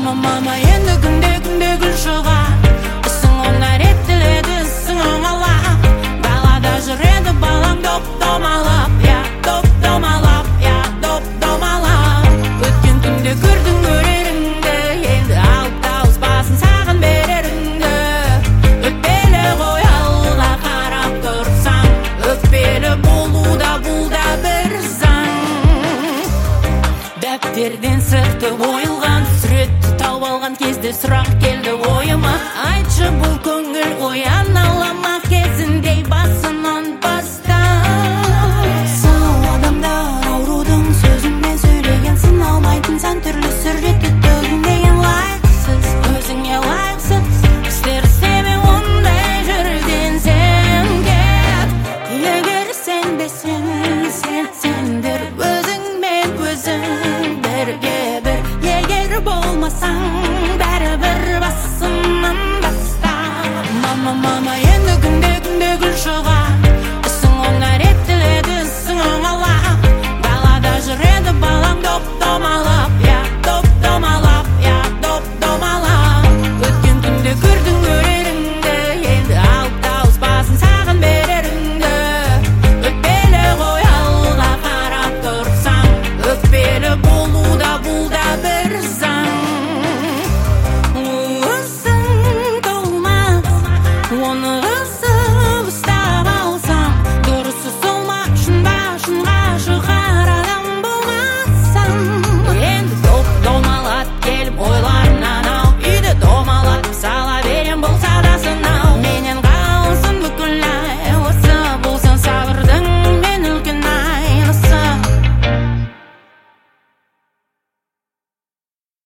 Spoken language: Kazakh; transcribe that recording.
мама енді күнде гүл шыға ісің оңай реттеледі ісің оңала далада жүреді балам доп-домалап доп-домалап доп-домалап өткен түнде көрдің көреріңді енді алып тауыспасын саған береріңді өтпелі ғой алға қарап тұрсаң өкпелі болуда бұл да бір заң дәптерден сырты ойылған суретті тауып алған кезде сұрақ